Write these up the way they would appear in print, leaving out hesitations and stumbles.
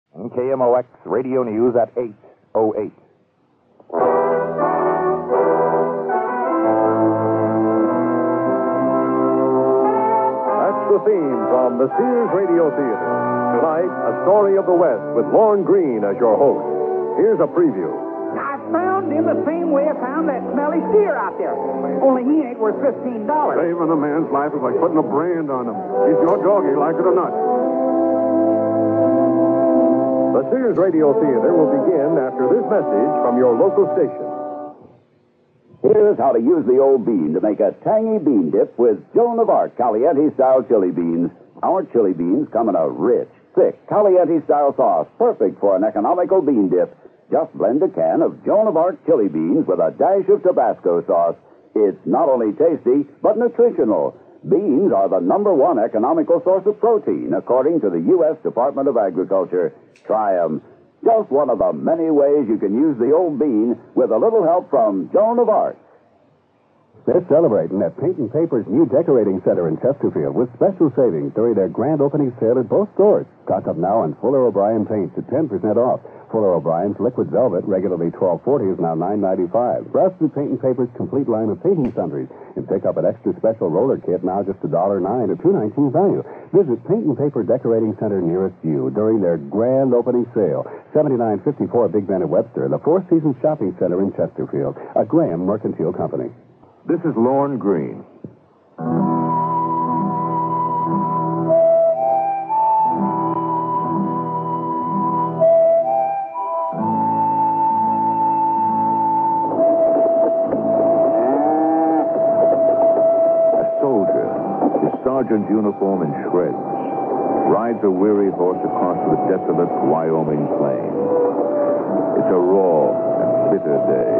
KMOX Radio News at 8:08. That's the theme from the Sears Radio Theater. Tonight, A Story of the West with Lorne Greene as your host. Here's a preview. I found him the same way I found that smelly steer out there. Only he ain't worth $15. Saving a man's life is like putting a brand on him. He's your doggy, like it or not. The Sears Radio Theater will begin after this message from your local station. Here's how to use the old bean to make a tangy bean dip with Joan of Arc Caliente-style chili beans. Our chili beans come in a rich, thick Caliente-style sauce, perfect for an economical bean dip. Just blend a can of Joan of Arc chili beans with a dash of Tabasco sauce. It's not only tasty, but nutritional. Beans are the #1 economical source of protein, according to the U.S. Department of Agriculture. Try them. Just one of the many ways you can use the old bean with a little help from Joan of Arc. They're celebrating at Paint and Paper's new decorating center in Chesterfield with special savings during their grand opening sale at both stores. Stock up now on Fuller O'Brien paints at 10% off. Fuller O'Brien's Liquid Velvet, regularly $12.40, is now $9.95. Browse through Paint and Paper's complete line of painting sundries and pick up an extra special roller kit, now just $1.09 or $2.19 value. Visit Paint and Paper Decorating Center nearest you during their grand opening sale. 7954 Big Ben at Webster, the Four Seasons Shopping Center in Chesterfield. A Graham Mercantile Company. This is Lorne Greene. Sergeant's uniform in shreds, rides a weary horse across the desolate Wyoming plain. It's a raw and bitter day,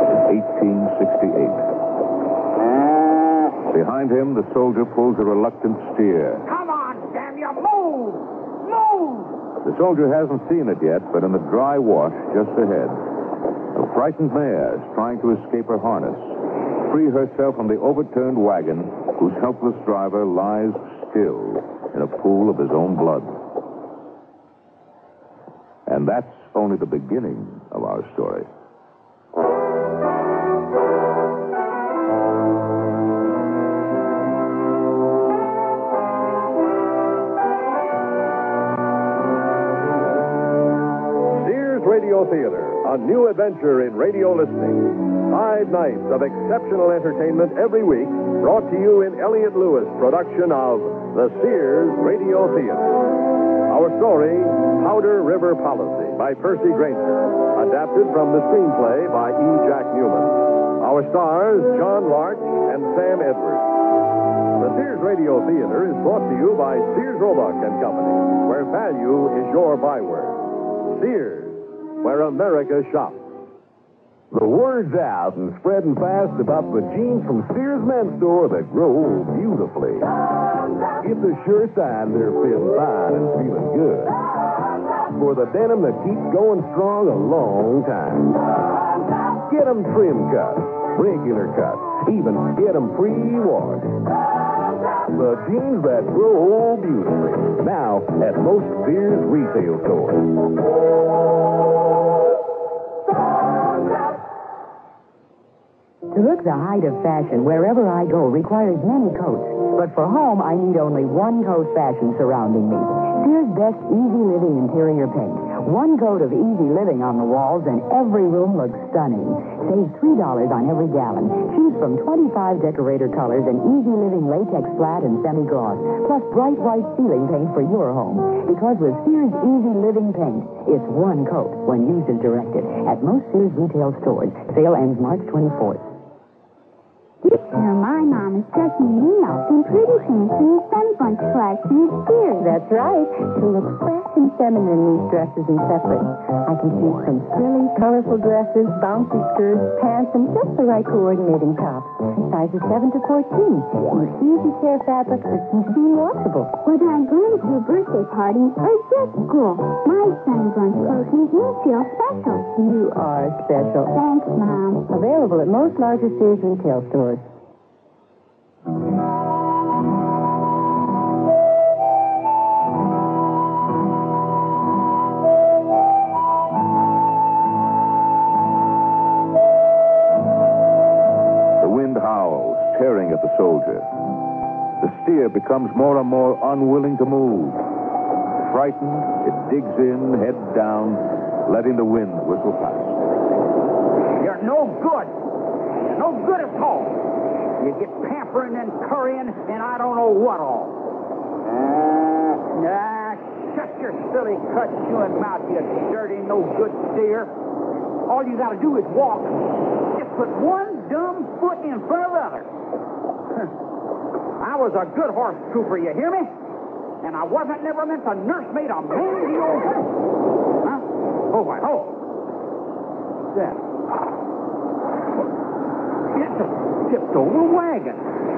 1868. Behind him, the soldier pulls a reluctant steer. Come on, damn you, move! Move! The soldier hasn't seen it yet, but in the dry wash just ahead, a frightened mare is trying to escape her harness, free herself from the overturned wagon whose helpless driver lies still in a pool of his own blood. And that's only the beginning of our story. Sears Radio Theater, a new adventure in radio listening. 5 nights of exceptional entertainment every week, brought to you in Elliott Lewis production of the Sears Radio Theater. Our story, Powder River Policy, by Percy Granger, adapted from the screenplay by E. Jack Newman. Our stars, John Lark and Sam Edwards. The Sears Radio Theater is brought to you by Sears Roebuck and Company, where value is your byword. Sears, where America shops. The word's out and spreading fast about the jeans from Sears Men's Store that grow beautifully. It's a sure sign they're fitting fine and feeling good. For the denim that keeps going strong a long time. Get them trim cuts, regular cuts, even get them pre-washed. The jeans that grow beautifully. Now at most Sears retail stores. To look the height of fashion wherever I go requires many coats. But for home, I need only one coat fashion surrounding me. Sears Best Easy Living Interior Paint. One coat of Easy Living on the walls and every room looks stunning. Save $3 on every gallon. Choose from 25 decorator colors and Easy Living latex flat and semi-gloss. Plus bright white ceiling paint for your home. Because with Sears Easy Living Paint, it's one coat when used as directed. At most Sears retail stores. Sale ends March 24th. My mom is just needing out some pretty fancy sunbunch collection at Sears. That's right. She looks fresh and feminine in these dresses and separates. I can see some frilly, colorful dresses, bouncy skirts, pants, and just the right coordinating tops. Sizes 7 to 14. Use easy care fabrics that keeps you washable. Whether I'm going to a birthday party or just school, my sunbunch clothes make me feel special. You are special. Thanks, Mom. Available at most larger Sears retail stores. steer becomes more and more unwilling to move. Frightened, it digs in, head down, letting the wind whistle past. You're no good. You're no good at all. You get pampering and currying, and I don't know what all. Shut your silly cut chewing mouth, you dirty, no good steer. All you got to do is walk. Just put one dumb foot in front of the other. I was a good horse trooper, you hear me? And I wasn't never meant to nursemaid a mangy old... Huh? Oh, what? Oh. That. It's tipped over a wagon.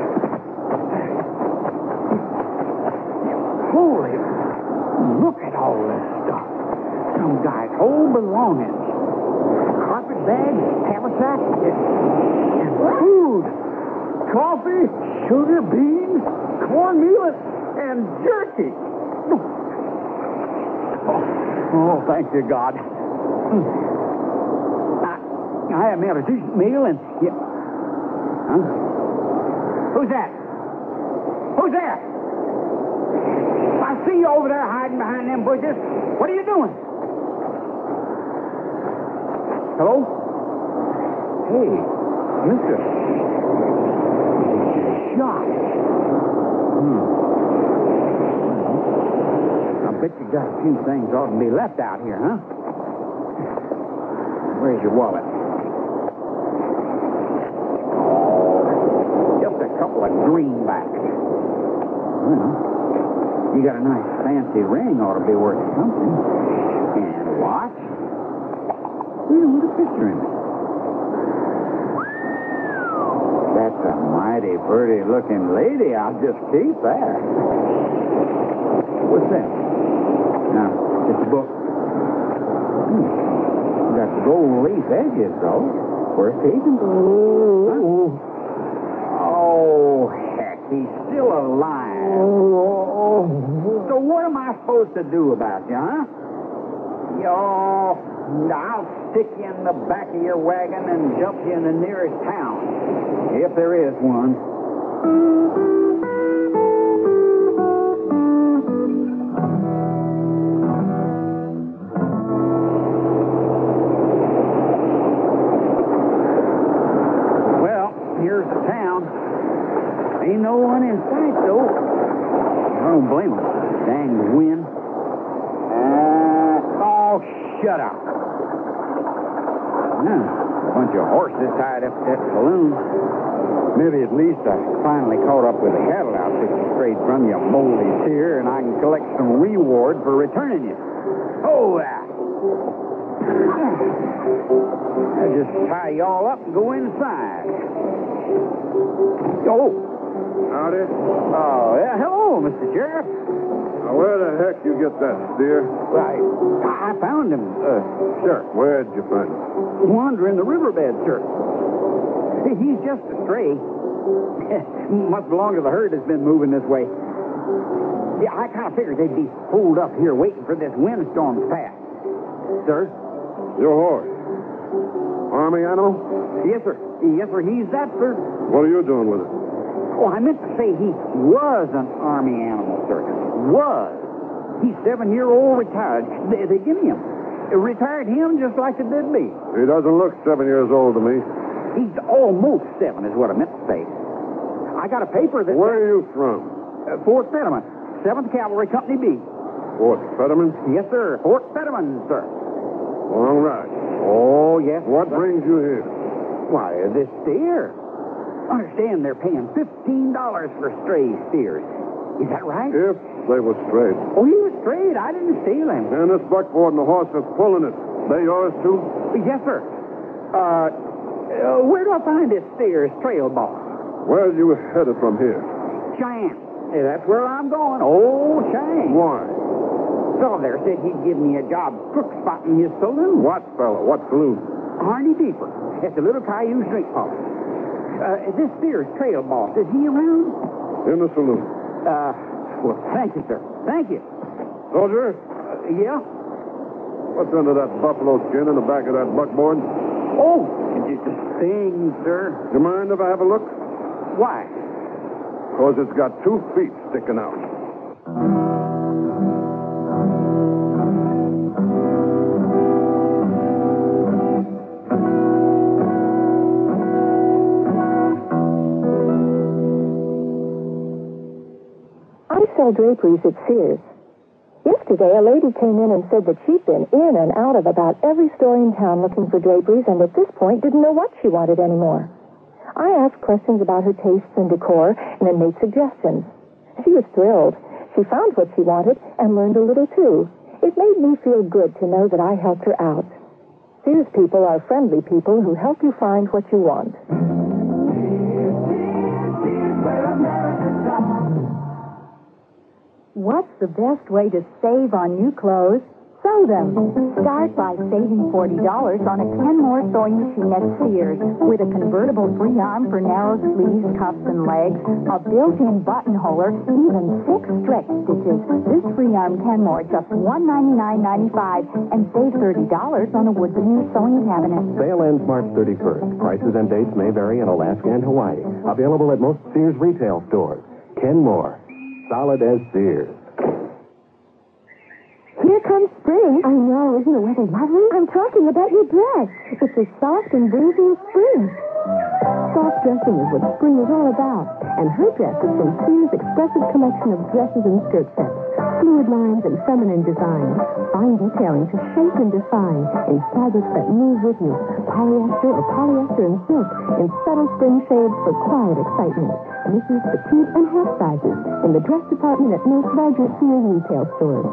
Holy... Look at all this stuff. Some guy's whole belongings. Carpet bags, haversack, and food. Coffee, sugar, beans, cornmeal, and jerky. Oh, thank you, God. I haven't had a decent meal, and... Huh? Who's that? Who's there? I see you over there hiding behind them bushes. What are you doing? Hello? Hey, mister. Shot. I bet you got a few things ought to be left out here, huh? Where's your wallet? Oh, just a couple of greenbacks. Well... You got a nice fancy ring, ought to be worth something. And a watch? With a picture in it. That's a mighty pretty-looking lady. I'll just keep that. What's that? Now, it's a book. Got the gold leaf edges, though. Worth keeping. Huh? Oh, heck, he's still alive. So what am I supposed to do about you, huh? I'll stick you in the back of your wagon and dump you in the nearest town, if there is one. Well, here's the town. Ain't no one in sight, though. I don't blame him. Dang wind. Oh, shut up. A bunch of horses tied up at that saloon. Maybe at least I finally caught up with the cattle outfit you strayed from, you moldy steer, and I can collect some reward for returning you. Oh, I'll just tie you all up and go inside. Oh. Howdy. Oh, yeah. Hello, Mr. Sheriff. Now, where the heck you get that steer? Right. I found him, sir. Where'd you find him? Wandering the riverbed, sir. He's just a stray. Must belong to the herd that's been moving this way. Yeah, I kind of figured they'd be holed up here waiting for this windstorm to pass. Sir? Your horse. Army animal? Yes, sir. Yes, sir. He's that, sir. What are you doing with it? Oh, I meant to say he was an Army animal, sir. Was. He's 7-year-old retired. They give him. Retired him just like they did me. He doesn't look 7 years old to me. He's almost 7 is what I meant to say. I got a paper that... Where are you from? Fort Fetterman, 7th Cavalry, Company B. Fort Fetterman? Yes, sir. Fort Fetterman, sir. Long ride. Oh, yes. What brings you here? Why, this steer. Understand they're paying $15 for stray steers. Is that right? If they were straight. Oh, he was straight. I didn't steal him. And this buckboard and the horse that's pulling it, they yours too? Yes, sir. Where do I find this steer's trail boss? Where are you headed from here? Cheyenne. Hey, that's where I'm going. Oh, Cheyenne. Why? Fellow there said he'd give me a job crook spotting his saloon. What fellow? What saloon? Harney Deeper. At the Little Cayuse Drink Pub. This steer's trail boss, is he around? In the saloon. Well, thank you, sir. Thank you. Soldier? Yeah? What's under that buffalo skin in the back of that buckboard? Oh, it's just a thing, sir. Do you mind if I have a look? Why? Because it's got 2 feet sticking out. I sell draperies at Sears. Yesterday, a lady came in and said that she'd been in and out of about every store in town looking for draperies, and at this point didn't know what she wanted anymore. I asked questions about her tastes and decor, and then made suggestions. She was thrilled. She found what she wanted and learned a little, too. It made me feel good to know that I helped her out. Sears people are friendly people who help you find what you want. What's the best way to save on new clothes? Sew them. Start by saving $40 on a Kenmore sewing machine at Sears with a convertible free arm for narrow sleeves, cuffs, and legs, a built-in buttonholer, even 6 stretch stitches. This free arm Kenmore just $199.95 and save $30 on a wood veneer sewing cabinet. Sale ends March 31st. Prices and dates may vary in Alaska and Hawaii. Available at most Sears retail stores. Kenmore. Solid as Sears. Here comes spring. I know, isn't the weather lovely? I'm talking about your dress. It's as soft and breezy as spring. Soft dressing is what spring is all about. And her dress is from Sears' expressive collection of dresses and skirt sets. Fluid lines and feminine designs. Fine detailing to shape and define. In fabrics that move with you. Polyester or polyester and silk. In subtle spring shades for quiet excitement. Misses, petite, and half sizes. In the dress department at most larger Sears retail stores.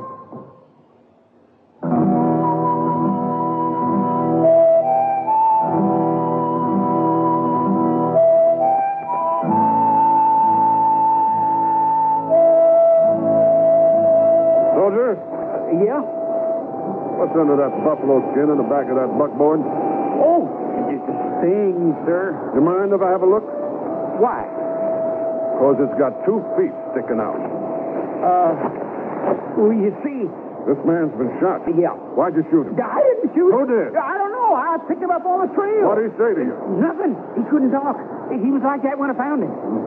Soldier? Yeah? What's under that buffalo skin in the back of that buckboard? Oh, it's a thing, sir. You mind if I have a look? Why? Because it's got 2 feet sticking out. Well, you see... This man's been shot. Yeah. Why'd you shoot him? I didn't shoot Who him. did? I don't know. I picked him up on the trail. What'd he say to you? Nothing. He couldn't talk. He was like that when I found him.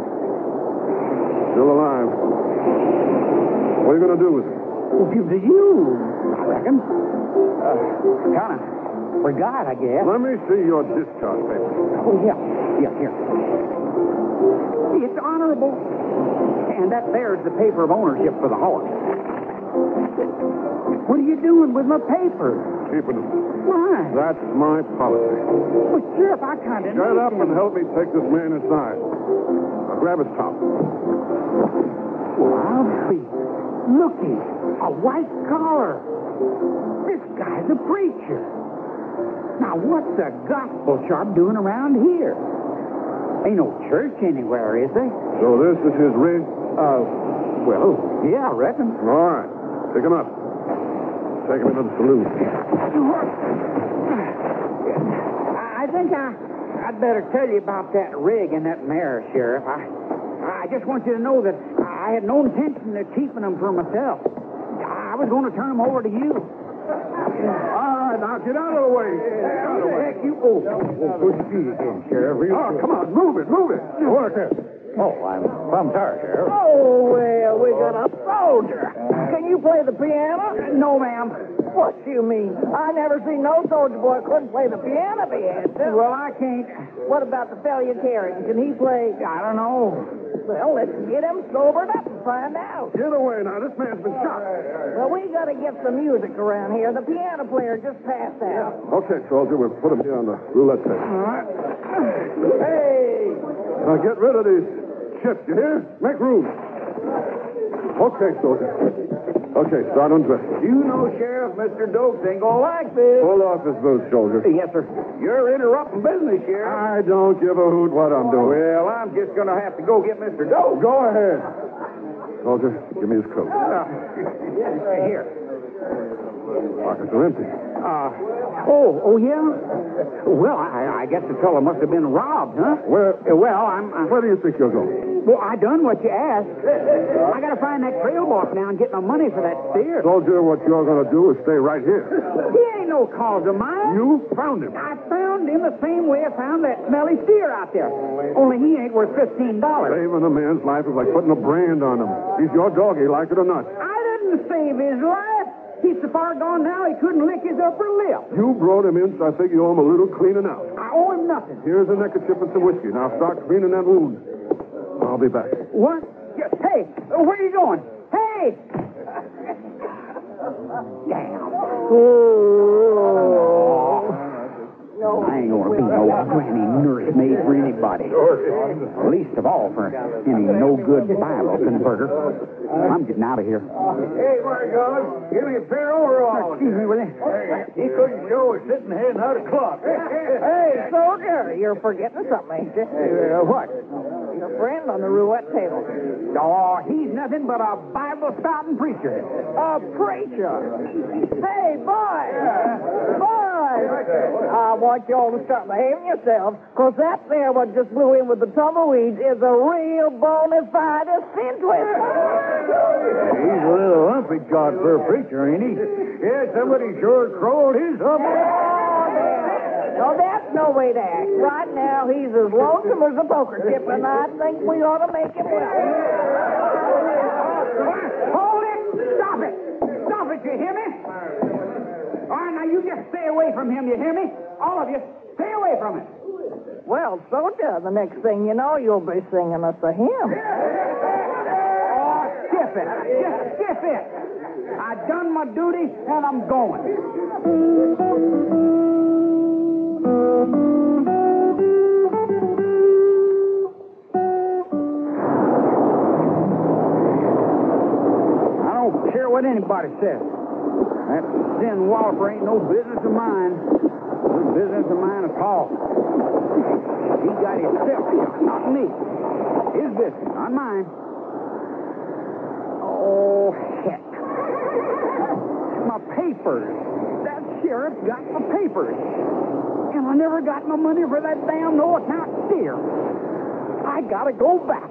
Still alive. What are you going to do with him? Well, give to you, I reckon. Kind of forgot, I guess. Let me see your discharge paper. Oh, yeah. Yeah, here. It's honorable. And that there's the paper of ownership for the horse. What are you doing with my paper? Keeping him. Why? That's my policy. Well, Sheriff, I kind of... Shut up and help me take this man inside. Now grab his top. Well, I'll be... Looky, a white collar. This guy's a preacher. Now, what's the gospel sharp doing around here? Ain't no church anywhere, is there? So this is his rig? Well, yeah, I reckon. All right. Pick him up. Take him into the saloon. I think I'd better tell you about that rig and that mare, Sheriff. I just want you to know that I had no intention of keeping them for myself. I was going to turn them over to you. All right, now get out of the way. Get out of the way. Heck, you... Oh, good to see you again, Sheriff. Oh, come on, move it, move it. What is this? Oh, I'm from Tar, Sheriff. Oh, well, we got a soldier. Can you play the piano? No, ma'am. What you mean? I never seen no soldier boy couldn't play the piano, the answer. Well, I can't. What about the fellow you're carrying? Can he play? I don't know. Well, let's get him sobered up and find out. Get away now. This man's been shot. Well, we got to get some music around here. The piano player just passed out. Okay, soldier, we'll put him here on the roulette table. All right. Hey! Now get rid of these chips, you hear? Make room. Okay, soldier. Okay, start undressing. You know, Sheriff, Mr. Dokes ain't gonna like this. Pull off his boots, soldier. Yes, sir. You're interrupting business, Sheriff. I don't give a hoot what I'm doing. Well, I'm just gonna have to go get Mr. Dokes. Go ahead. Soldier, give me his coat. Here. Pockets are empty. Oh, yeah? Well, I guess the fellow must have been robbed, huh? Where I'm... do you think you're going? Well, I done what you asked. I gotta find that trail boss now and get my money for that steer. Soldier, what you're going to do is stay right here. He ain't no cause of mine. You found him. I found found him the same way I found that smelly steer out there. Only he ain't worth $15. Saving a man's life is like putting a brand on him. He's your doggy, like it or not. I didn't save his life. He's so far gone now he couldn't lick his upper lip. You brought him in, so I figure you owe him a little cleaning out. I owe him nothing. Here's a neckerchief and some whiskey. Now start cleaning that wound. I'll be back. What? Hey, where are you going? Hey! Damn. I ain't gonna be no granny nursemaid for anybody. Least of all for any no-good Bible converter. I'm getting out of here. Hey, where you going? Give me a pair of overalls. Excuse me, will you? He couldn't show us sitting heading out of clock. Hey, soldier, you're forgetting something, ain't you? What? Your friend on the roulette table. Oh, he's nothing but a Bible-spouting preacher. A preacher. Hey, boys. Boys. I want y'all to start behaving yourselves, because that there what just blew in with the tumbleweeds is a real bona fide sin twister. He's a little lumpy god for a preacher, ain't he? Yeah, somebody sure crowed his up. No, that's no way to act. Right now, he's as lonesome as a poker chip, and I think we ought to make him well. Hold it! Stop it! Stop it, you hear me? All right, now you just stay away from him, you hear me? All of you, stay away from him. Well, soldier, the next thing you know, you'll be singing us a hymn. Oh, skip it. Just skip it. I've done my duty, and I'm going. I don't care what anybody says. That Sin Walker ain't no business of mine. No business of mine at all. He got himself shot, not me. His business, not mine. Oh, heck. My papers. That sheriff got my papers. And I never got my money for that damn no-account steer. I gotta go back.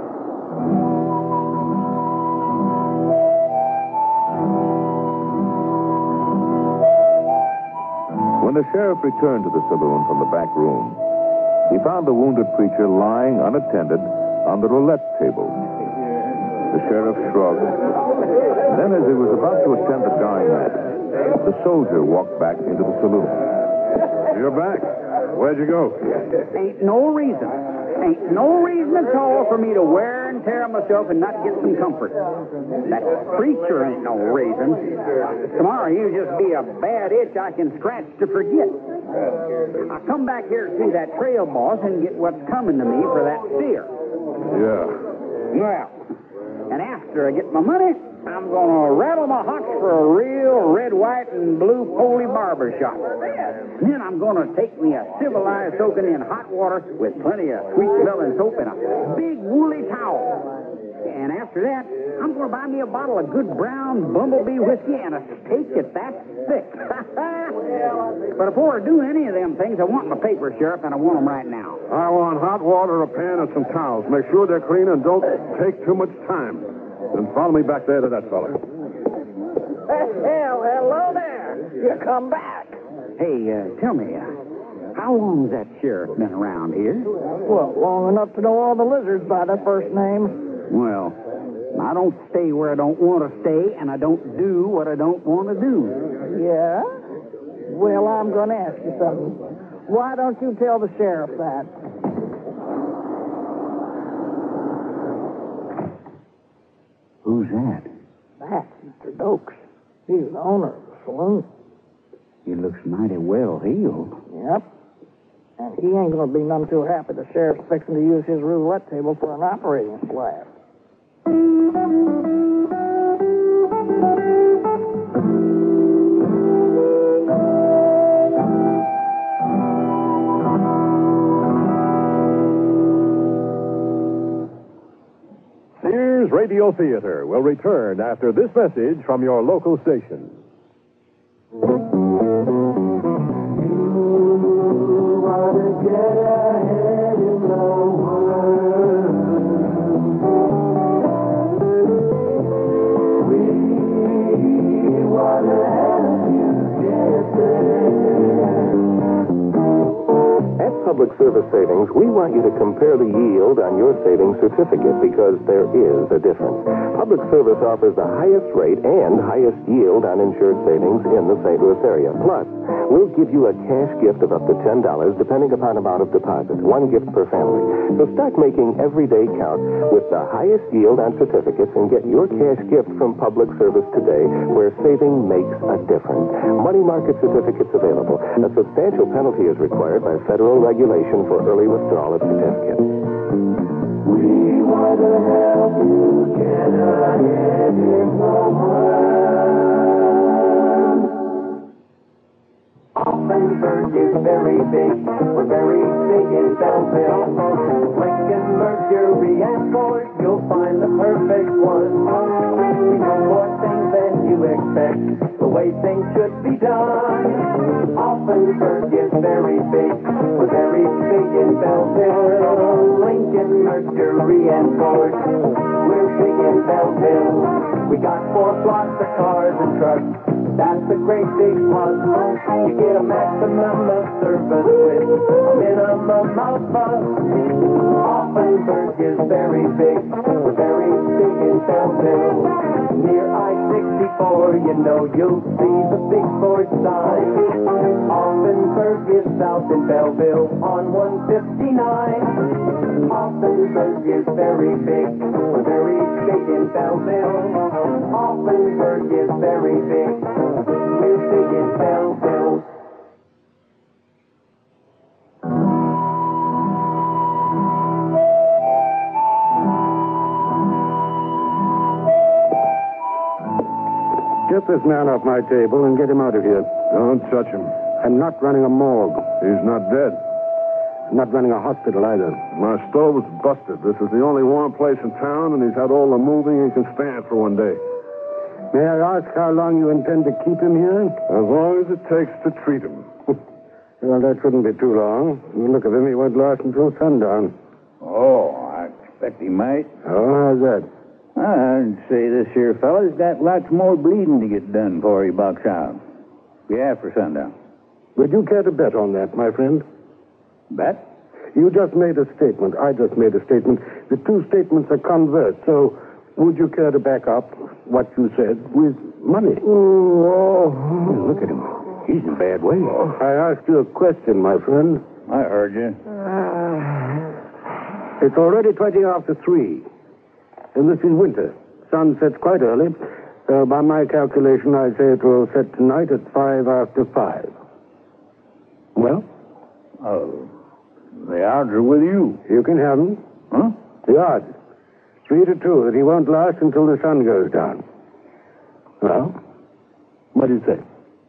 When the sheriff returned to the saloon from the back room, he found the wounded preacher lying unattended on the roulette table. The sheriff shrugged. Then, as he was about to attend the dying man, the soldier walked back into the saloon. You're back. Where'd you go? Ain't no reason at all for me to wear and tear myself and not get some comfort. That preacher ain't no reason. Tomorrow he'll just be a bad itch I can scratch to forget. I come back here to see that trail boss and get what's coming to me for that steer. Yeah. Well, and after I get my money, I'm going to rattle my hocks for a real red, white, and blue Foley barber shop. Then I'm going to take me a civilized soaking in hot water with plenty of sweet-smelling soap and a big woolly towel. And after that, I'm going to buy me a bottle of good brown bumblebee whiskey and a steak that's thick. But before I do any of them things, I want my papers, Sheriff, and I want them right now. I want hot water, a pan, and some towels. Make sure they're clean and don't take too much time. Then follow me back there to that fella. Well, hello there. You come back. Hey, tell me, how long's that sheriff been around here? Well, long enough to know all the lizards by their first name. Well, I don't stay where I don't want to stay, and I don't do what I don't want to do. Yeah? Well, I'm going to ask you something. Why don't you tell the sheriff that? Who's that? That's Mr. Dokes. He's the owner of the saloon. He looks mighty well healed. Yep. And he ain't going to be none too happy the sheriff's fixing to use his roulette table for an operating slab. Sears Radio Theater will return after this message from your local station. Public Service Savings, we want you to compare the yield on your savings certificate because there is a difference. Public Service offers the highest rate and highest yield on insured savings in the St. Louis area. Plus, we'll give you a cash gift of up to $10 depending upon amount of deposit. One gift per family. So start making every day count with the highest yield on certificates and get your cash gift from Public Service today, where saving makes a difference. Money market certificates available. A substantial penalty is required by federal regulation for early withdrawal of certificates. We want to help you get ahead in the world. Offenburg is very big. We're very big in Belleville. Lincoln, Mercury, and Ford, you'll find the perfect one. We know more things than you expect, the way things should be done. Offenburg is very big. We're very big in Belleville. Lincoln, Mercury, and Ford, we're big in Belleville. We got 4 blocks of cars and trucks. That's a great big plus. You get a maximum of service with a minimum of fuss. Offenburg is very big. We're very big in Belleville. Near I-64, you know you'll see the big Ford sign. Offenburg is south in Belleville on 159. Offenburg is very big. We're very big in Belleville. Offenburg is very big. We're big in Belleville. Get this man off my table and get him out of here. Don't touch him. I'm not running a morgue. He's not dead. I'm not running a hospital either. My stove was busted. This is the only warm place in town, and he's had all the moving he can stand for one day. May I ask how long you intend to keep him here? As long as it takes to treat him. Well, that shouldn't be too long. The look of him, he won't last until sundown. Oh, I expect he might. Oh, how's that? I'd say this here fella's got lots more bleeding to get done before he bucks out. Be after sundown. Would you care to bet on that, my friend? Bet? You just made a statement. I just made a statement. The two statements are converse. So, would you care to back up what you said with money? Oh, look at him. He's in a bad way. I asked you a question, my friend. I heard you. It's already 20 after 3. And this is winter. Sun sets quite early. So by my calculation, I say it will set tonight at 5 after 5. Well? Oh, the odds are with you. You can have them. Huh? The odds. 3 to 2 that he won't last until the sun goes down. Well? What do you say?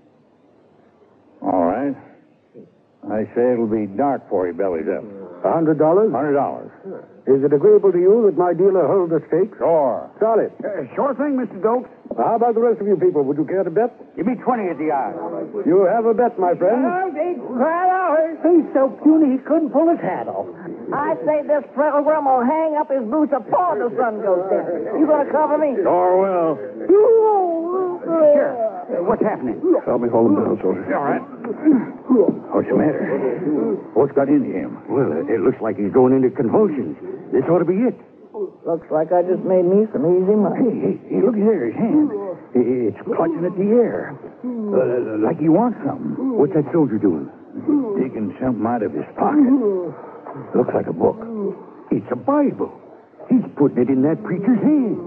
All right. I say it'll be dark before he bellies up. $100? $100. Is it agreeable to you that my dealer hold the stakes? Sure. Solid. Sure thing, Mr. Dokes. How about the rest of you people? Would you care to bet? Give me 20 at the odds. You have a bet, my friend. He's so puny he couldn't pull his hat off. I say this program will hang up his boots before the sun goes down. You gonna cover me? Sure will. Sure. What's happening? Help me hold him down, soldier. All right. What's the matter? What's got into him? Well, it looks like he's going into convulsions. This ought to be it. Looks like I just made me some easy money. Hey, look there, his hand. It's clutching at the air. Like he wants something. What's that soldier doing? Digging something out of his pocket. Looks like a book. It's a Bible. He's putting it in that preacher's hand.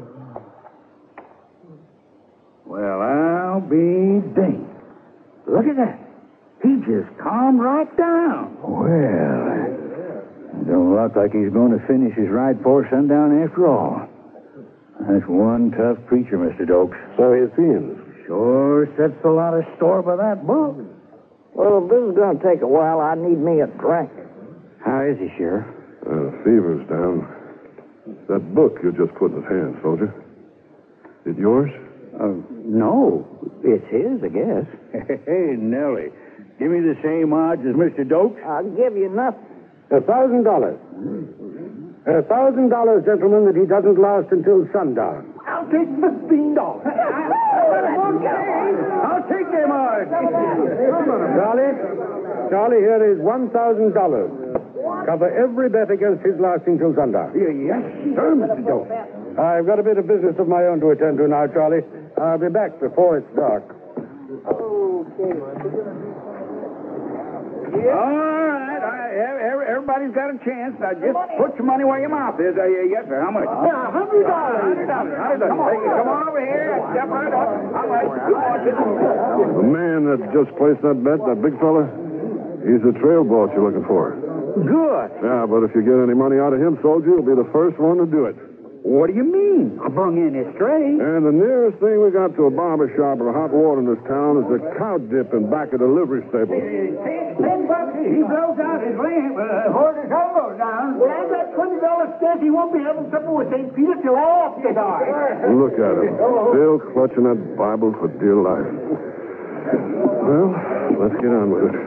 Well, I'll be danged. Look at that. He just calmed right down. Well, don't look like he's going to finish his ride before sundown after all. That's one tough preacher, Mr. Dokes. So it seems. Sure sets a lot of store by that book. Well, if this is gonna take a while, I need me a drink. How is he, Sheriff? Fever's down. That book you just put in his hand, soldier. It yours? No. It's his, I guess. Hey, Nellie. Give me the same odds as Mr. Dokes. I'll give you nothing. $1,000. $1,000, gentlemen, that he doesn't last until sundown. I'll take $15. I'll take them odds. Charlie, Charlie, here is $1,000. Cover every bet against his lasting till sundown. Yes, sir, Mr. Doe. I've got a bit of business of my own to attend to now, Charlie. I'll be back before it's dark. All right. Everybody's got a chance. Now, just put your money where your mouth is. Yes, sir. How much? Yeah, $100. Come on over here. Step right up. How much? The man that just placed that bet, that big fella, he's the trail boss you're looking for. Good. Yeah, but if you get any money out of him, soldier, you'll be the first one to do it. What do you mean? I brung in this stray. And the nearest thing we got to a barber shop or hot water in this town is a cow dip in back of the livery stable. $10, he blows out his lamp, hold his elbows down. Well, I got $20 stint. He won't be having supper with St. Peter till after dark. Look at him, still clutching that Bible for dear life. Well, let's get on with it.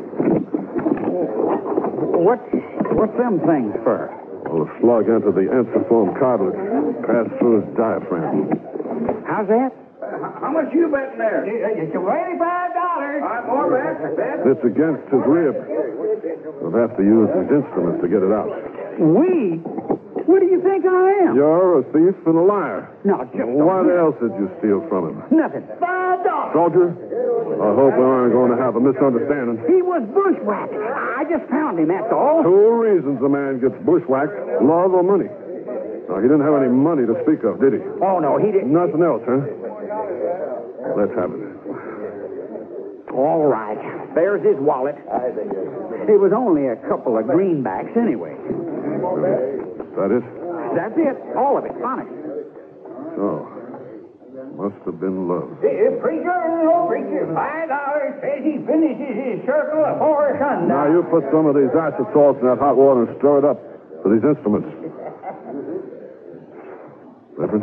What's them things for? Well, the slug entered the ensiform cartilage, passed through his diaphragm. How's that? How much you betting there? It's $25. All right, more bet. It's against his rib. We'll have to use his instruments to get it out. We? What do you think I am? You're a thief and a liar. No, just What else did you steal from him? nothing. $5. Soldier, I hope we aren't going to have a misunderstanding. He was bushwhacked. I just found him, that's all. Two reasons a man gets bushwhacked, love or money. Now, he didn't have any money to speak of, did he? Oh, no, he didn't. Nothing else, huh? Let's have it. All right. There's his wallet. It was only a couple of greenbacks anyway. That it? That's it. All of it. Honest. So, must have been love. Preacher, $5 says he finishes his circle before sundown. Now, you put some of these acid salts in that hot water and stir it up for these instruments. Reverend?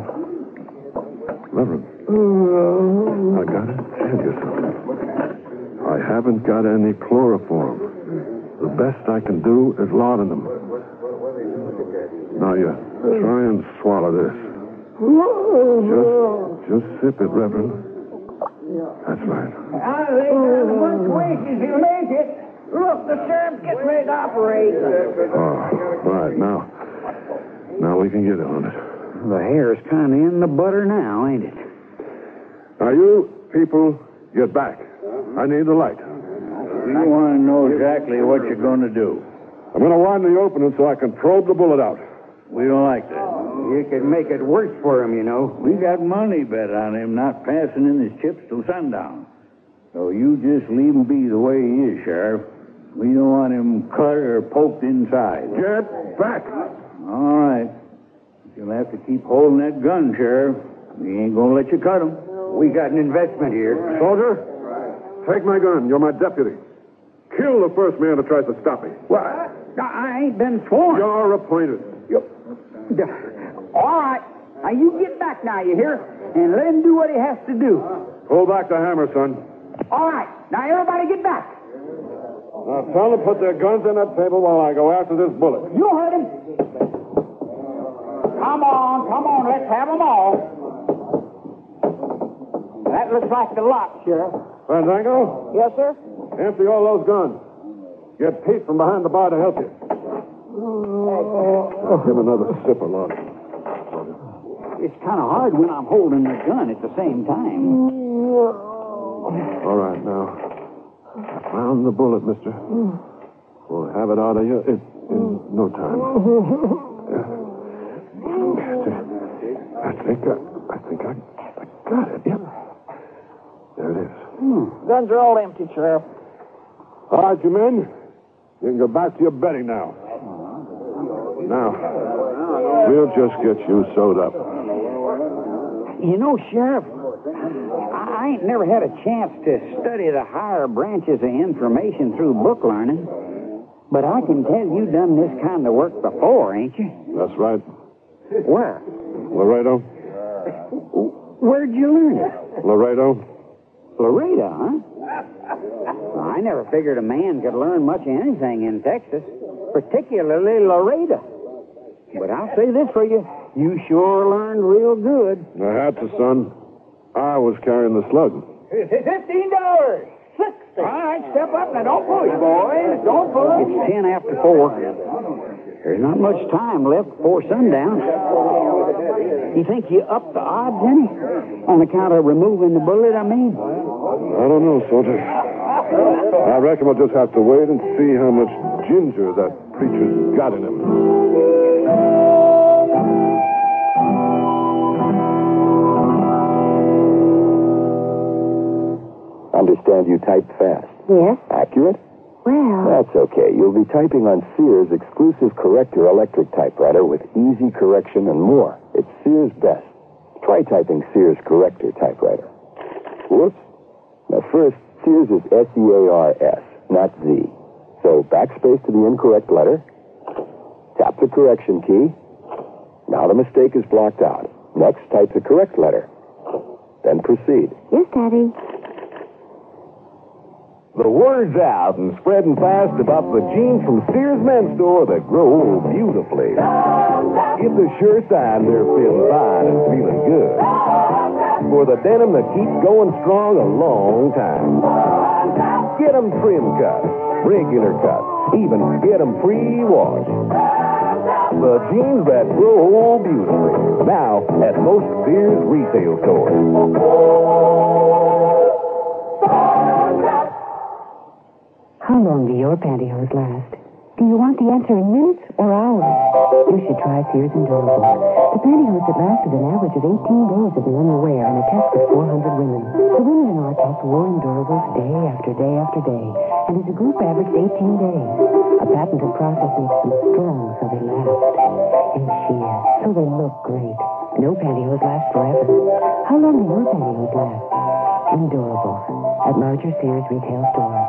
I gotta tell you something. I haven't got any chloroform. The best I can do is laudanum. Now, you try and swallow this. Just sip it, Reverend. That's right. I'll lay down a bunch of wishes he'll make it. Look, the sheriff's getting ready to operate. Oh, right. Now we can get on it. The hair's kind of in the butter now, ain't it? Now, you people, get back. I need the light. We want to know exactly what you're going to do. I'm going to widen the opening so I can probe the bullet out. We don't like that. You could make it worse for him, you know. We got money bet on him not passing in his chips till sundown. So you just leave him be the way he is, Sheriff. We don't want him cut or poked inside. Get back. All right. You'll have to keep holding that gun, Sheriff. We ain't going to let you cut him. We got an investment here. Soldier, take my gun. You're my deputy. Kill the first man that tries to stop me. What? I ain't been sworn. You're appointed. All right. Now, you get back now, you hear? And let him do what he has to do. Pull back the hammer, son. All right. Now, everybody get back. Now, tell them to put their guns on that table while I go after this bullet. You heard him. Come on. Let's have them all. That looks like the lot, Sheriff. Fandango? Yes, sir? Empty all those guns. Get Pete from behind the bar to help you. Give another sip of Lord. It's kind of hard when I'm holding the gun at the same time. All right, now. Found the bullet, mister. We'll have it out of you in no time. I think I got it. Yep. There it is. Guns are all empty, Sheriff. All right, you men. You can go back to your betting now. Now, we'll just get you sewed up. You know, Sheriff, I ain't never had a chance to study the higher branches of information through book learning. But I can tell you done this kind of work before, ain't you? That's right. Where? Laredo. Where'd you learn it? Laredo. Laredo, huh? Well, I never figured a man could learn much of anything in Texas, particularly Laredo. But I'll say this for you. You sure learned real good. I had to, son. I was carrying the slug. $15. 6 All right, step up now. Don't push, boys. Don't push. It's 10 after 4. There's not much time left before sundown. You think you upped the odds any? On account of removing the bullet, I mean? I don't know, soldier. I reckon we'll just have to wait and see how much ginger that preacher's got in him. Understand you type fast. Yes? Accurate? Well... That's okay. You'll be typing on Sears' exclusive corrector electric typewriter with easy correction and more. It's Sears' best. Try typing Sears corrector typewriter. Whoops. Now first, Sears is S-E-A-R-S, not Z. So backspace to the incorrect letter. Tap the correction key. Now the mistake is blocked out. Next, type the correct letter. Then proceed. Yes, Daddy. The word's out and spreading fast about the jeans from Sears Men's Store that grow beautifully. It's a sure sign they're feeling fine and feeling good. For the denim that keeps going strong a long time. Get them trim cuts, regular cuts, even get them pre-washed. The jeans that grow beautifully. Now at most Sears retail stores. How long do your pantyhose last? Do you want the answer in minutes or hours? You should try Sears Endurable. The pantyhose that lasted an average of 18 days of normal wear in a test of 400 women. The women in our test wore Endurables day after day after day, and as a group averaged 18 days. A patented process makes them strong so they last, and sheer so they look great. No pantyhose lasts forever. How long do your pantyhose last? Endurable at larger Sears retail stores.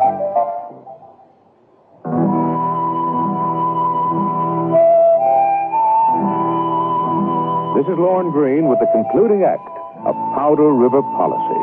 This is Lorne Greene with the concluding act of Powder River Policy.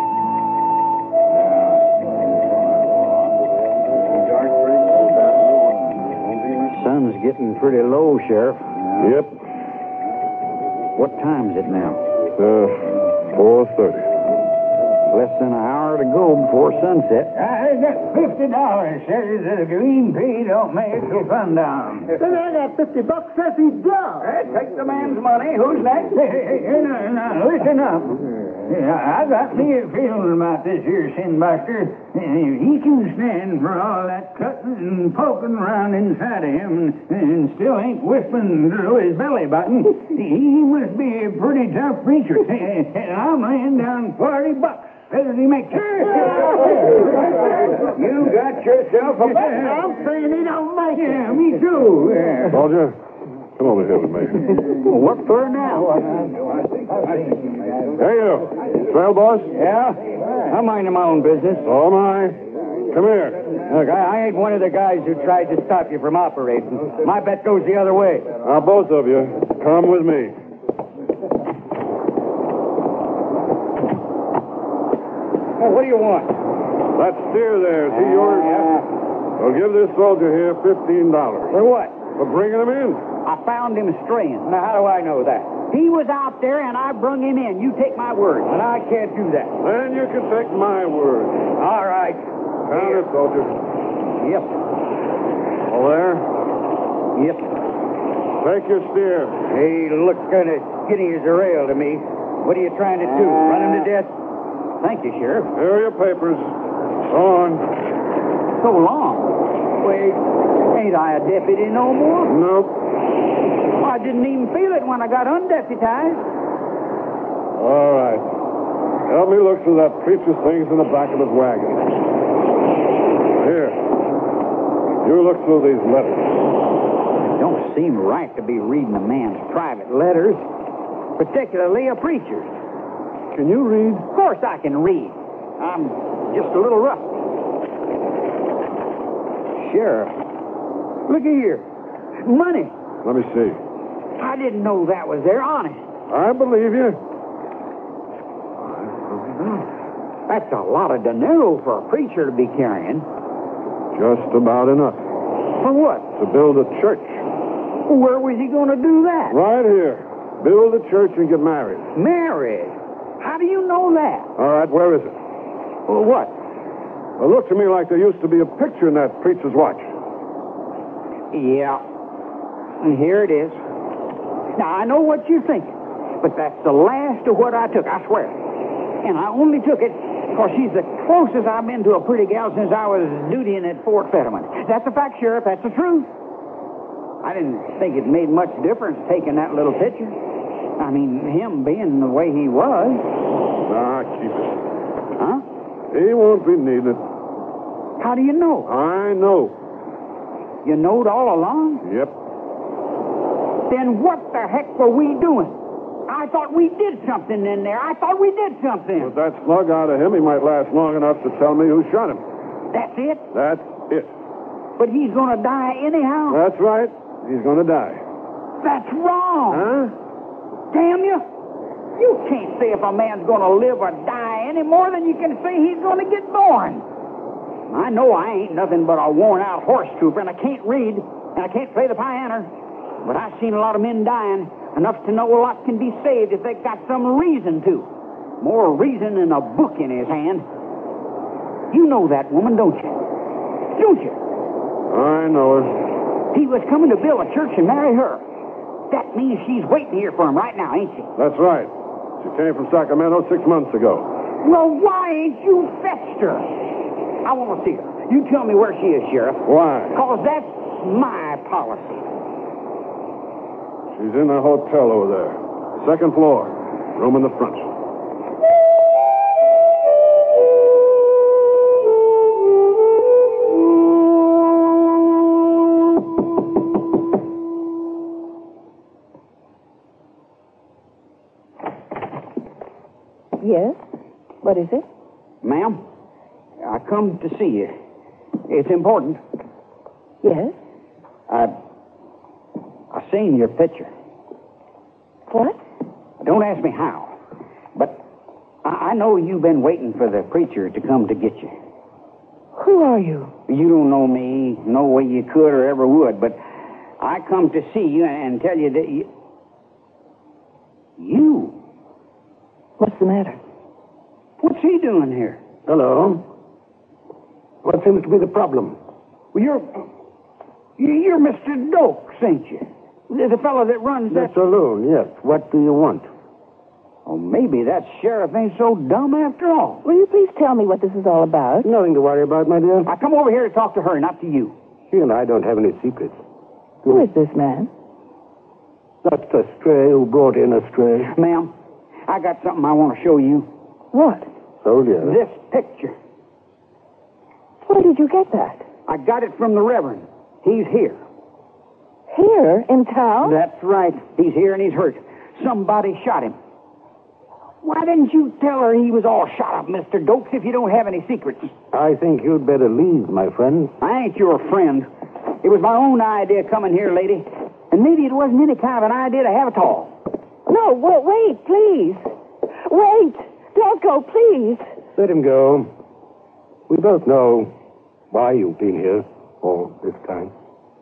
Sun's getting pretty low, Sheriff. Yep. What time's it now? 4:30. Less than an hour to go before sunset. That's $50, says the green pea don't make till sundown. Then I got $50, says he's dumb. Take the man's money. Who's next? Hey, now, listen up. I got me a feeling about this here Sinbuster. He can stand for all that cutting and poking around inside of him and still ain't whipping through his belly button. He must be a pretty tough preacher. I'm laying down $40. Better he makes it. You got yourself a bet. I'm saying he don't make it. Yeah, me too. Soldier, come over here with me. What for now? Hey, you. Trail boss? Yeah? I'm minding my own business. So am I. Come here. Look, I ain't one of the guys who tried to stop you from operating. My bet goes the other way. Now, both of you, come with me. Well, what do you want? That steer there, is he yours? Yeah. Well, give this soldier here $15. For what? For bringing him in. I found him straying. Now, how do I know that? He was out there, and I brung him in. You take my word. And I can't do that. Then you can take my word. All right. Count it, soldier. Yep. All there? Yep. Take your steer. He looks kind of skinny as a rail to me. What are you trying to do? Run him to death? Thank you, Sheriff. Here are your papers. So on. So long. Wait, ain't I a deputy no more? Nope. I didn't even feel it when I got undeputized. All right. Help me look through that preacher's things in the back of his wagon. Here. You look through these letters. It don't seem right to be reading a man's private letters, particularly a preacher's. Can you read? Of course I can read. I'm just a little rusty. Sheriff, look here. Money. Let me see. I didn't know that was there, honest. I believe you. That's a lot of dinero for a preacher to be carrying. Just about enough. For what? To build a church. Where was he going to do that? Right here. Build a church and get married. Married? How do you know that? All right, where is it? Well, what? It looked to me like there used to be a picture in that preacher's watch. Yeah. And here it is. Now, I know what you think, but that's the last of what I took, I swear. And I only took it because she's the closest I've been to a pretty gal since I was dutying at Fort Fetterman. That's a fact, Sheriff. That's the truth. I didn't think it made much difference taking that little picture. I mean, him being the way he was. Ah, keep it. Huh? He won't be needed. How do you know? I know. You knowed all along? Yep. Then what the heck were we doing? I thought we did something in there. I thought we did something. With that slug out of him, he might last long enough to tell me who shot him. That's it? That's it. But he's going to die anyhow? That's right. He's going to die. That's wrong. Huh? Damn you. You can't say if a man's going to live or die any more than you can say he's going to get born. I know I ain't nothing but a worn-out horse trooper, and I can't read, and I can't play the piano. But I've seen a lot of men dying, enough to know a lot can be saved if they've got some reason to. More reason than a book in his hand. You know that woman, don't you? Don't you? I know her. He was coming to build a church and marry her. That means she's waiting here for him right now, ain't she? That's right. She came from Sacramento 6 months ago. Well, why ain't you fetched her? I want to see her. You tell me where she is, Sheriff. Why? Because that's my policy. She's in the hotel over there. Second floor. Room in the front. Yes? What is it? Ma'am, I come to see you. It's important. Yes? I seen your picture. What? Don't ask me how, but I know you've been waiting for the preacher to come to get you. Who are you? You don't know me no way you could or ever would, but I come to see you and tell you that you. What's the matter? What's he doing here? Hello. What seems to be the problem? Well, you're Mr. Dokes, ain't you? The fellow that runs The that... saloon, yes. What do you want? Oh, maybe that sheriff ain't so dumb after all. Will you please tell me what this is all about? Nothing to worry about, my dear. I come over here to talk to her, not to you. She and I don't have any secrets. Who is this man? That's the stray who brought in a stray. Ma'am, I got something I want to show you. What? Soldier. This picture. Where did you get that? I got it from the Reverend. He's here. Here, in town? That's right. He's here and he's hurt. Somebody shot him. Why didn't you tell her he was all shot up, Mr. Dokes, if you don't have any secrets? I think you'd better leave, my friend. I ain't your friend. It was my own idea coming here, lady. And maybe it wasn't any kind of an idea to have at all. No, wait, please. Wait. Don't go, please. Let him go. We both know why you've been here all this time.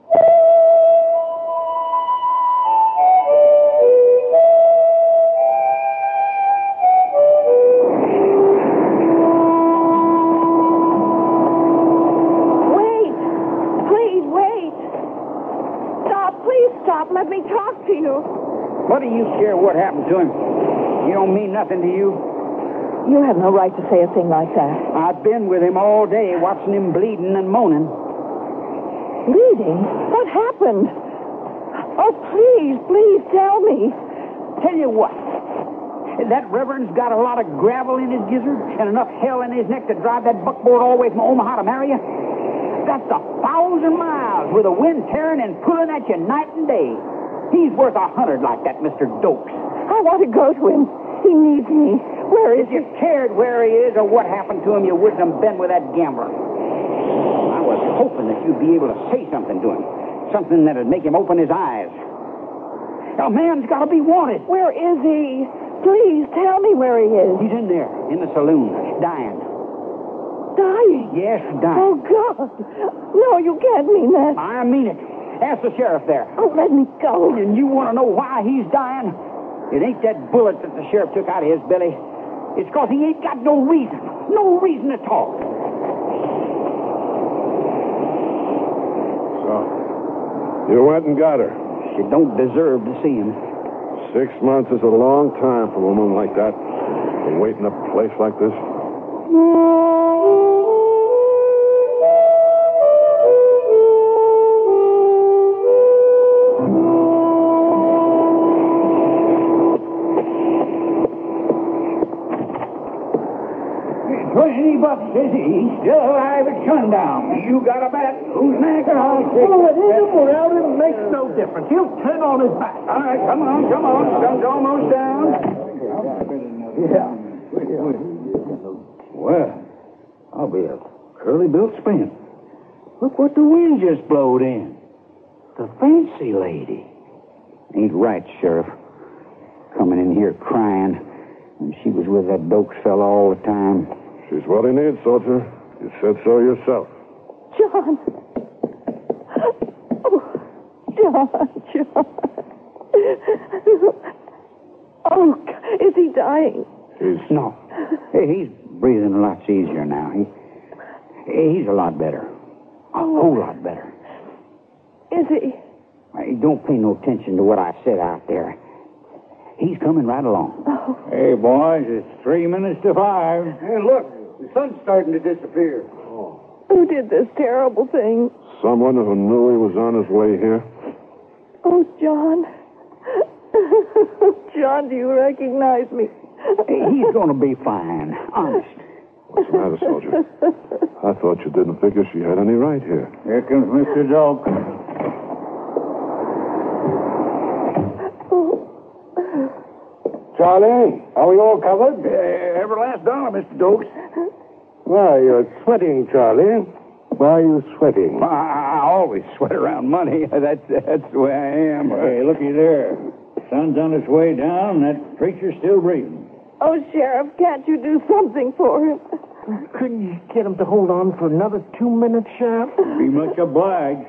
Stop. Let me talk to you. What do you care what happened to him? He don't mean nothing to you. You have no right to say a thing like that. I've been with him all day, watching him bleeding and moaning. Bleeding? What happened? Oh, please tell me. Tell you what. That Reverend's got a lot of gravel in his gizzard and enough hell in his neck to drive that buckboard all the way from Omaha to marry you. That's 1,000 miles with the wind tearing and pulling at you night and day. He's worth 100 like that, Mr. Dokes. I want to go to him. He needs me. Where is he? If you cared where he is or what happened to him, you wouldn't have been with that gambler. I was hoping that you'd be able to say something to him. Something that'd make him open his eyes. A man's got to be wanted. Where is he? Please tell me where he is. He's in there, in the saloon, dying. Dying? Yes, dying. Oh, God. No, you can't mean that. I mean it. Ask the sheriff there. Oh, let me go. And you want to know why he's dying? It ain't that bullet that the sheriff took out of his belly. It's because he ain't got no reason. No reason at all. You went and got her. She don't deserve to see him. 6 months is a long time for a woman like that. To wait in a place like this. $20, he's still alive at sundown. You got a bet? Who's next? I'll take Well, with it. him or out, it makes no difference. He'll turn on his back. All right, come on. Sun's almost down. Yeah. Well, I'll be a curly-built spin. Look what the wind just blowed in. The fancy lady. Ain't right, Sheriff. Coming in here crying when she was with that Dokes fella all the time. She's what he needs, soldier. You said so yourself. John. Oh, John. Oh, is he dying? No. He's breathing a lot easier now. He's a lot better. A whole lot better. Is he? Hey, don't pay no attention to what I said out there. He's coming right along. Hey, boys, it's 3 minutes to 5. Hey, look, the sun's starting to disappear. Who did this terrible thing? Someone who knew he was on his way here. Oh, John. John, do you recognize me? He's going to be fine. Honest. What's the matter, soldier? I thought you didn't figure she had any right here. Here comes Mr. Doak. Charlie, are we all covered? Every last dollar, Mr. Dokes. Why, you're sweating, Charlie. Why are you sweating? I always sweat around money. That's the way I am. Hey, looky there. Sun's on its way down, and that preacher's still breathing. Oh, Sheriff, can't you do something for him? Couldn't you get him to hold on for another 2 minutes, Sheriff? Be much obliged.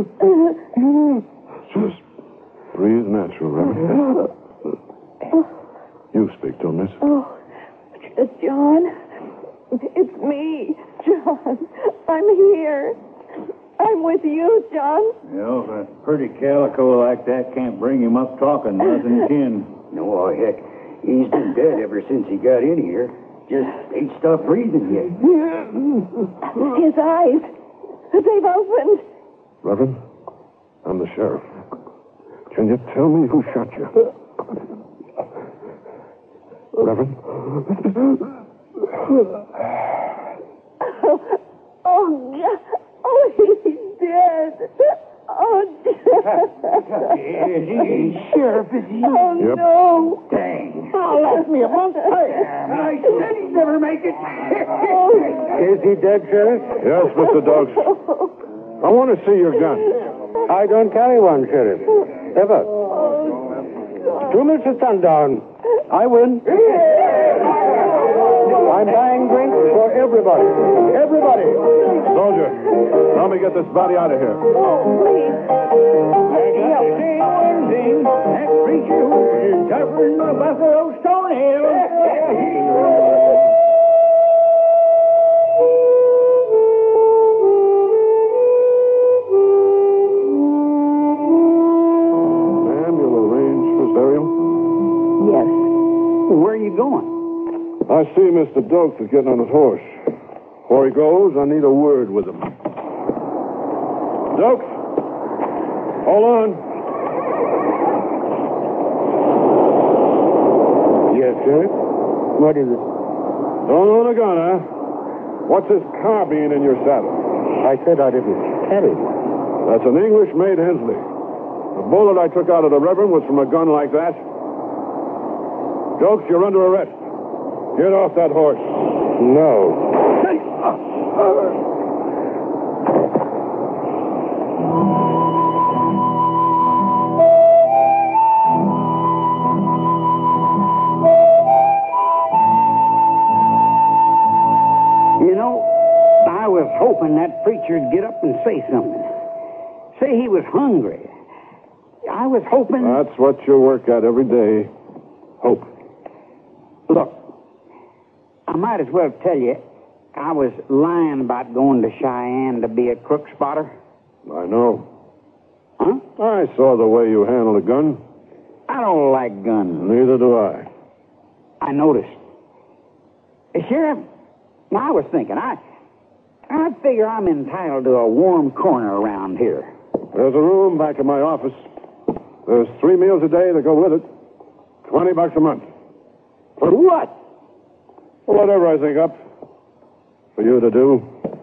Just breathe natural, Reverend. You speak to him, miss. Oh, John, it's me, John. I'm here. I'm with you, John. You know, a pretty calico like that can't bring him up talking nothing can. No, heck, he's been dead ever since he got in here. Just ain't stopped breathing yet. His eyes, they've opened. Reverend, I'm the sheriff. Can you tell me who shot you? Reverend? Oh, God. Oh, he's dead. Oh, Sheriff, is he? Oh, Yep. no. Dang. Oh, left me a month I said he'd never make it. Is he dead, Sheriff? Yes, Mr. Dokes. I want to see your gun. I don't carry one, Sheriff. Ever. 2 minutes to sundown. I win. I'm buying drinks for everybody. Everybody. Soldier, help me get this body out of here. That preacher was tougher than the Buffalo Stonehill. Ma'am, you'll arrange his burial? Yes. Where are you going? I see Mr. Dokes is getting on his horse. Before he goes, I need a word with him. Dokes! Hold on. Yes, Sheriff. What is it? Don't own a gun, huh? What's this carbine in your saddle? I said I didn't carry one. That's an English-made Hensley. The bullet I took out of the Reverend was from a gun like that. Dokes, you're under arrest. Get off that horse. No. You know, I was hoping that preacher'd get up and say something. Say he was hungry. I was hoping... That's what you work at every day. Hope. Look, I might as well tell you, I was lying about going to Cheyenne to be a crook spotter. I know. Huh? I saw the way you handled a gun. I don't like guns. Neither do I. I noticed. Hey, Sheriff, now I was thinking, I figure I'm entitled to a warm corner around here. There's a room back in my office. There's 3 meals a day that go with it. $20 a month. For what? Whatever I think up for you to do.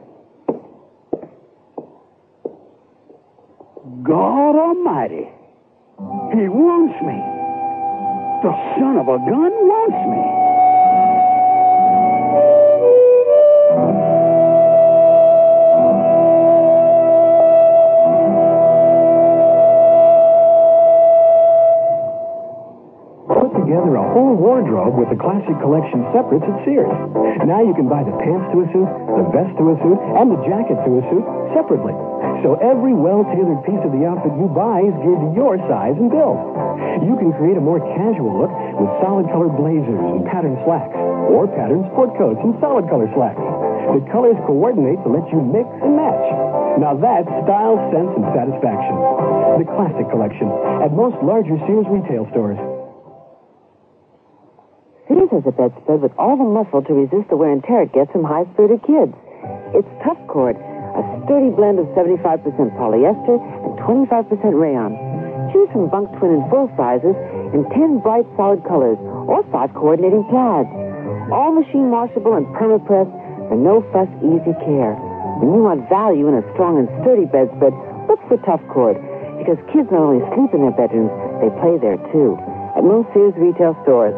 God Almighty. He wants me. The son of a gun wants me. Together a whole wardrobe with the classic collection separates at Sears. Now you can buy the pants to a suit, the vest to a suit, and the jacket to a suit separately. So every well-tailored piece of the outfit you buy is geared to your size and build. You can create a more casual look with solid color blazers and patterned slacks, or patterned sport coats and solid color slacks. The colors coordinate to let you mix and match. Now that's style, sense, and satisfaction. The classic collection at most larger Sears retail stores. Sears has a bedspread with all the muscle to resist the wear and tear it gets from high-spirited kids. It's Tough Cord, a sturdy blend of 75% polyester and 25% rayon. Choose from bunk, twin, and full sizes in 10 bright, solid colors or 5 coordinating plaids. All machine washable and perma-pressed for no-fuss, easy care. When you want value in a strong and sturdy bedspread, look for Tough Cord, because kids not only sleep in their bedrooms, they play there, too. At most Sears retail stores.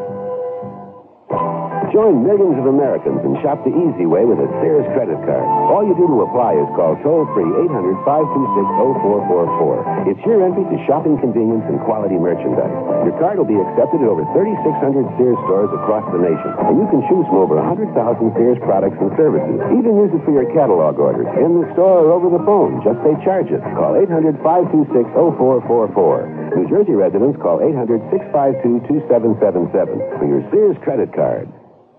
Join millions of Americans and shop the easy way with a Sears credit card. All you do to apply is call toll-free 800-526-0444. It's your entry to shopping convenience and quality merchandise. Your card will be accepted at over 3,600 Sears stores across the nation. And you can choose from over 100,000 Sears products and services. Even use it for your catalog orders, in the store or over the phone. Just say charge it. Call 800-526-0444. New Jersey residents call 800-652-2777 for your Sears credit card.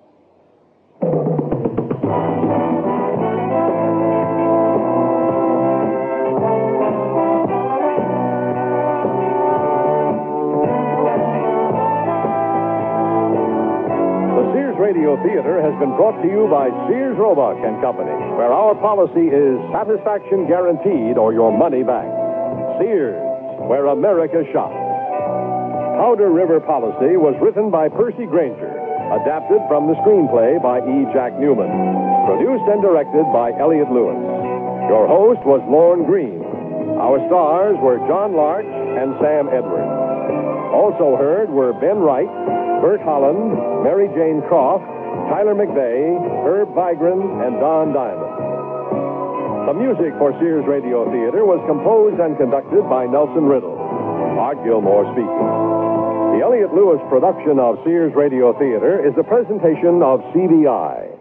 Radio Theater has been brought to you by Sears Roebuck and Company, where our policy is satisfaction guaranteed or your money back. Sears, where America shops. Powder River Policy was written by Percy Granger, adapted from the screenplay by E. Jack Newman, produced and directed by Elliott Lewis. Your host was Lorne Green. Our stars were John Larch and Sam Edwards. Also heard were Ben Wright, Bert Holland, Mary Jane Croft, Tyler McVeigh, Herb Vigran, and Don Diamond. The music for Sears Radio Theater was composed and conducted by Nelson Riddle. Art Gilmore speaking. The Elliott Lewis production of Sears Radio Theater is a presentation of CBI.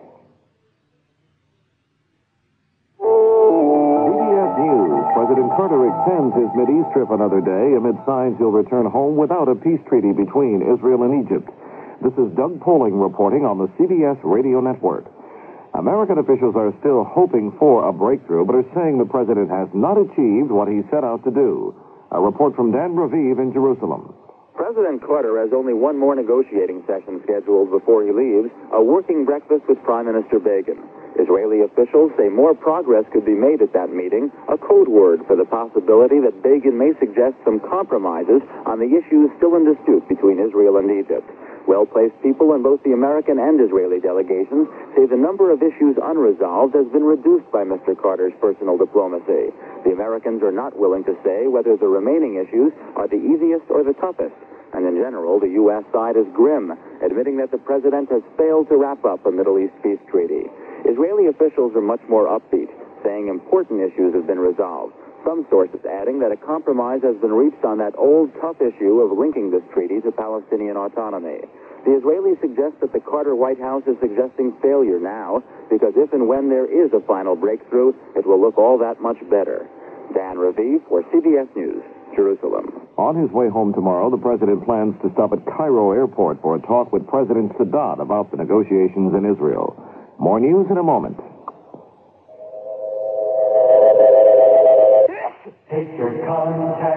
CBS News. President Carter extends his Mideast trip another day amid signs he'll return home without a peace treaty between Israel and Egypt. This is Doug Poling reporting on the CBS Radio Network. American officials are still hoping for a breakthrough, but are saying the president has not achieved what he set out to do. A report from Dan Raviv in Jerusalem. President Carter has only one more negotiating session scheduled before he leaves, a working breakfast with Prime Minister Begin. Israeli officials say more progress could be made at that meeting, a code word for the possibility that Begin may suggest some compromises on the issues still in dispute between Israel and Egypt. Well-placed people in both the American and Israeli delegations say the number of issues unresolved has been reduced by Mr. Carter's personal diplomacy. The Americans are not willing to say whether the remaining issues are the easiest or the toughest. And in general, the U.S. side is grim, admitting that the president has failed to wrap up a Middle East peace treaty. Israeli officials are much more upbeat, saying important issues have been resolved. Some sources adding that a compromise has been reached on that old, tough issue of linking this treaty to Palestinian autonomy. The Israelis suggest that the Carter White House is suggesting failure now, because if and when there is a final breakthrough, it will look all that much better. Dan Raviv for CBS News, Jerusalem. On his way home tomorrow, the president plans to stop at Cairo Airport for a talk with President Sadat about the negotiations in Israel. More news in a moment. Take your contact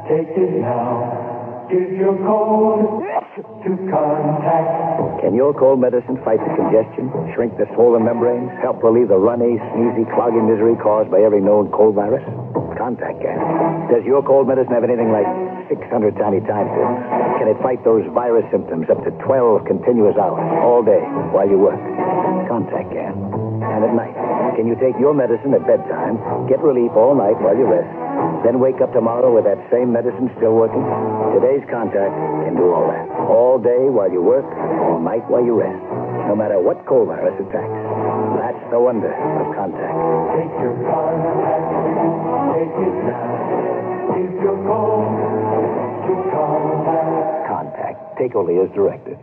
Take it now. Give your cold to Contact. Can your cold medicine fight the congestion, shrink the swollen membranes, help relieve the runny, sneezy, clogging misery caused by every known cold virus? Contact can. Does your cold medicine have anything like 600 tiny time pills? Can it fight those virus symptoms up to 12 continuous hours, all day, while you work? Contact can. And at night, can you take your medicine at bedtime, get relief all night while you rest, then wake up tomorrow with that same medicine still working? Today's Contact can do all that. All day while you work, all night while you rest. No matter what cold virus attacks. That's the wonder of Contact. Take your Contact. Take it now. Give your cold to Contact. Contact. Take only as directed.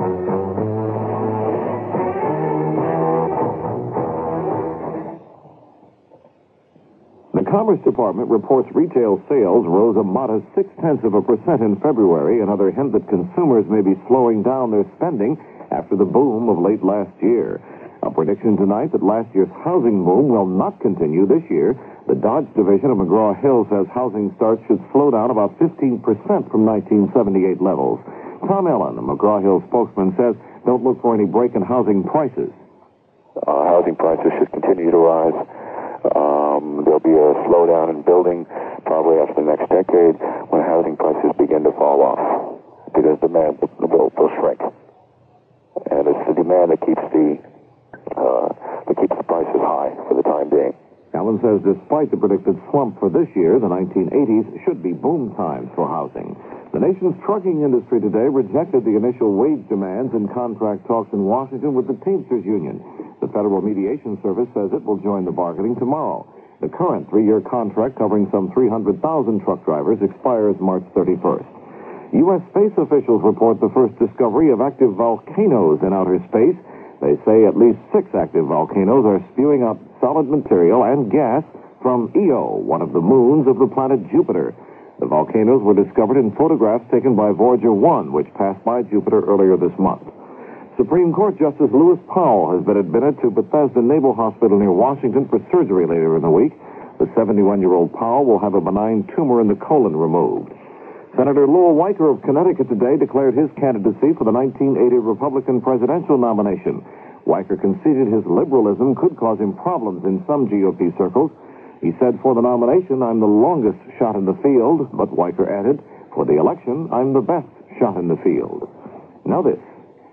The Commerce Department reports retail sales rose a modest 0.6% in February, another hint that consumers may be slowing down their spending after the boom of late last year. A prediction tonight that last year's housing boom will not continue this year. The Dodge division of McGraw-Hill says housing starts should slow down about 15% from 1978 levels. Tom Ellen, a McGraw-Hill spokesman, says don't look for any break in housing prices. Housing prices should continue to rise. There'll be a slowdown in building probably after the next decade when housing prices begin to fall off because demand will shrink. And it's the demand that keeps the prices high for the time being. Allen says despite the predicted slump for this year, the 1980s should be boom times for housing. The nation's trucking industry today rejected the initial wage demands in contract talks in Washington with the Teamsters Union. The Federal Mediation Service says it will join the bargaining tomorrow. The current 3-year contract covering some 300,000 truck drivers expires March 31st. U.S. space officials report the first discovery of active volcanoes in outer space. They say at least 6 active volcanoes are spewing up solid material and gas from Io, one of the moons of the planet Jupiter. The volcanoes were discovered in photographs taken by Voyager 1, which passed by Jupiter earlier this month. Supreme Court Justice Lewis Powell has been admitted to Bethesda Naval Hospital near Washington for surgery later in the week. The 71-year-old Powell will have a benign tumor in the colon removed. Senator Lowell Weicker of Connecticut today declared his candidacy for the 1980 Republican presidential nomination. Weicker conceded his liberalism could cause him problems in some GOP circles. He said, for the nomination, I'm the longest shot in the field, but Weicker added, for the election, I'm the best shot in the field. Now this.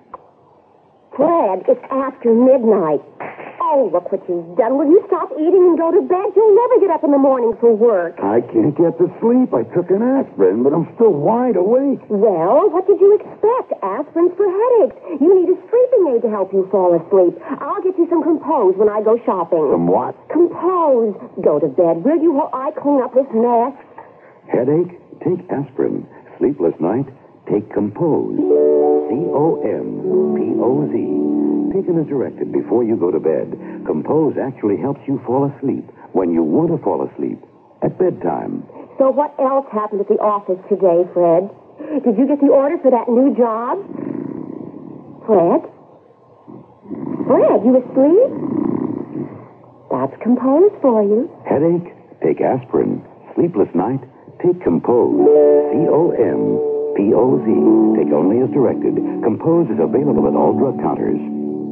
Fred, it's after midnight. Oh, look what you've done. Will you stop eating and go to bed? You'll never get up in the morning for work. I can't get to sleep. I took an aspirin, but I'm still wide awake. Well, what did you expect? Aspirin's for headaches. You need a sleeping aid to help you fall asleep. I'll get you some Compose when I go shopping. Some what? Compose. Go to bed, will you, while I clean up this mess? Headache? Take aspirin. Sleepless night? Take Compose. C-O-M-P-O-Z. Taken as directed before you go to bed. Compose actually helps you fall asleep when you want to fall asleep at bedtime. So what else happened at the office today, Fred? Did you get the order for that new job? Fred? Fred, you asleep? That's Compose for you. Headache? Take aspirin. Sleepless night? Take Compose. C-O-M-P-O-Z. Take only as directed. Compose is available at all drug counters.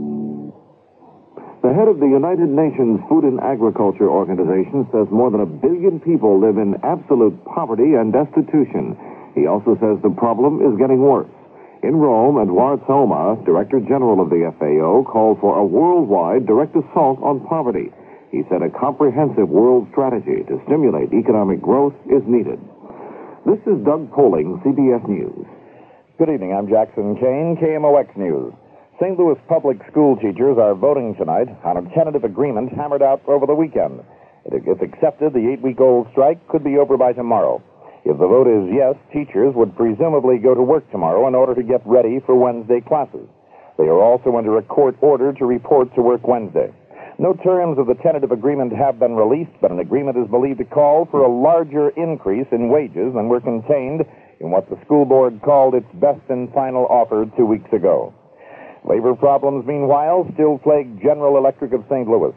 The head of the United Nations Food and Agriculture Organization says more than 1 billion people live in absolute poverty and destitution. He also says the problem is getting worse. In Rome, Eduard Salma, Director General of the FAO, called for a worldwide direct assault on poverty. He said a comprehensive world strategy to stimulate economic growth is needed. This is Doug Poling, CBS News. Good evening. I'm Jackson Kane, KMOX News. St. Louis public school teachers are voting tonight on a tentative agreement hammered out over the weekend. If accepted, the 8-week-old strike could be over by tomorrow. If the vote is yes, teachers would presumably go to work tomorrow in order to get ready for Wednesday classes. They are also under a court order to report to work Wednesday. No terms of the tentative agreement have been released, but an agreement is believed to call for a larger increase in wages than were contained in what the school board called its best and final offer 2 weeks ago. Labor problems, meanwhile, still plague General Electric of St. Louis.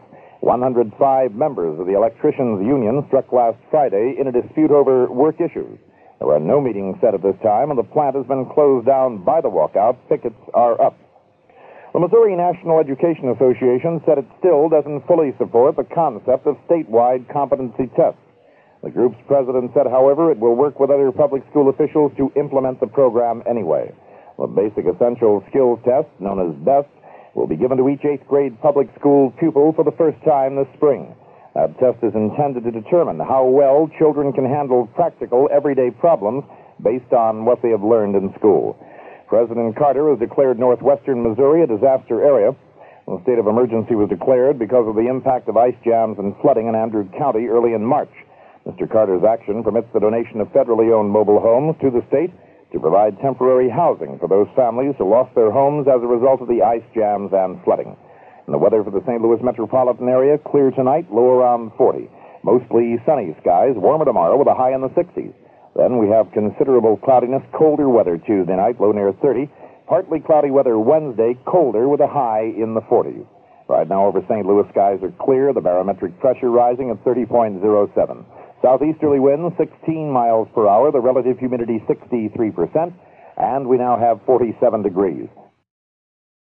105 members of the Electricians Union struck last Friday in a dispute over work issues. There are no meetings set at this time, and the plant has been closed down by the walkout. Pickets are up. The Missouri National Education Association said it still doesn't fully support the concept of statewide competency tests. The group's president said, however, it will work with other public school officials to implement the program anyway. The Basic Essential Skills Test, known as BEST, will be given to each 8th grade public school pupil for the first time this spring. That test is intended to determine how well children can handle practical, everyday problems based on what they have learned in school. President Carter has declared northwestern Missouri a disaster area. A state of emergency was declared because of the impact of ice jams and flooding in Andrew County early in March. Mr. Carter's action permits the donation of federally owned mobile homes to the state to provide temporary housing for those families who lost their homes as a result of the ice jams and flooding. And the weather for the St. Louis metropolitan area, clear tonight, low around 40. Mostly sunny skies, warmer tomorrow with a high in the 60s. Then we have considerable cloudiness, colder weather Tuesday night, low near 30. Partly cloudy weather Wednesday, colder with a high in the 40s. Right now over St. Louis, skies are clear, the barometric pressure rising at 30.07. Southeasterly winds 16 miles per hour, the relative humidity 63%, and we now have 47 degrees.